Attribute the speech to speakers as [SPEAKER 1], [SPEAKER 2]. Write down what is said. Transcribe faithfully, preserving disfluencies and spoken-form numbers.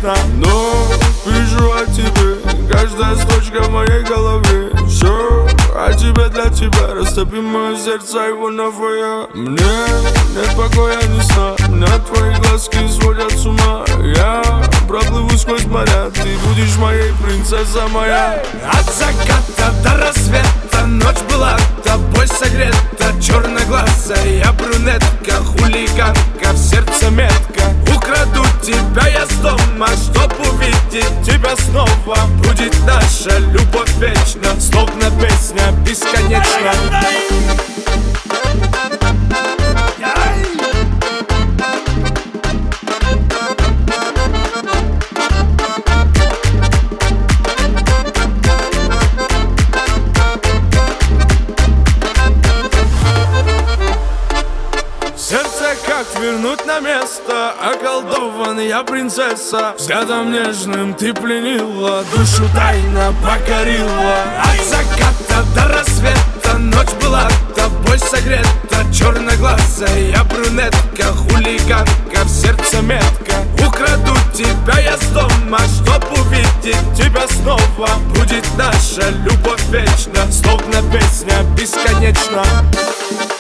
[SPEAKER 1] бесконечно. Но пишу о тебе, каждая строчка в моей голове. Все о тебе для тебя, растопи мое сердце, его новое. Мне нет покоя ни сна, меня твои глазки сводят с ума. Я проплыву сквозь моря, ты будешь моей, принцесса моя.
[SPEAKER 2] От заката до рассвета ночь была тобой согрета. Черноглазая брюнетка, хулиганка, в сердце метка. Украду тебя я с дома, чтоб увидеть тебя снова. Будет наша любовь вечна, словно песня бесконечна.
[SPEAKER 1] Сердце как вернуть на место, околдованная принцесса. Взглядом нежным ты пленила, душу тайно покорила.
[SPEAKER 2] От заката до рассвета ночь была тобой согрета. Черноглазая брюнетка, хулиганка, в сердце метка. Украду тебя я с дома, чтоб увидеть тебя снова. Будет наша любовь вечна, словно песня бесконечна.